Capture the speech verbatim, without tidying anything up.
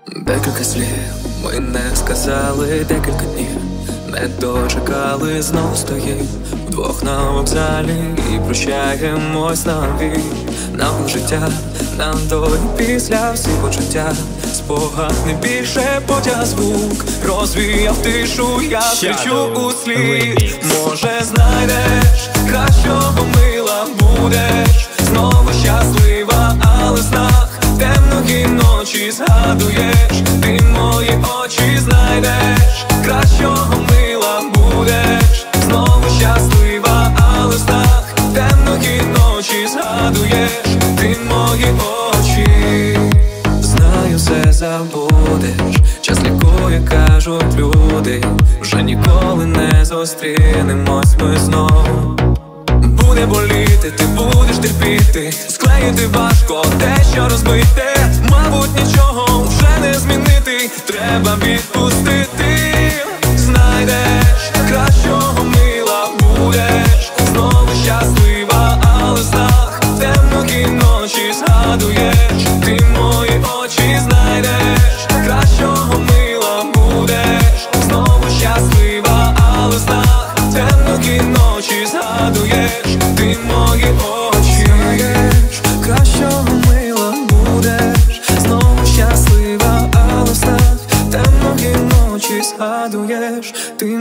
Декілька слів ми не сказали, декілька днів не дочекали, знов стоїм вдвох на вокзалі і прощаємось навік. Нам життя, нам до і після всі почуття. Спогад не більше потяг, звук розвіяв тишу, я кричу у слід. Може знайдеш кращого мила, будеш знову щаслива, але в снах темної ночі згадуєш ти мої очі, знайдеш кращого мила, будеш знову щаслива, але в снах темної ночі згадуєш ти мої очі. Знаю, все забудеш, час лікує, кажуть люди, вже ніколи не зустрінемось ми знову. Буде боліти, ти будеш терпіти, склеїти важко те, що розбите. Мабуть, нічого вже не змінити, треба відпустити. Знайдеш кращого мила, будеш знову щаслива, але в снах темної ночі згадуєш ти мої очі, знайдеш кращого мила, будеш знову щаслива, але в снах темної ночі згадуєш ти мої очі. Знайдеш кращого мила, будеш знову щаслива, але в снах темної ночі згадуєш ти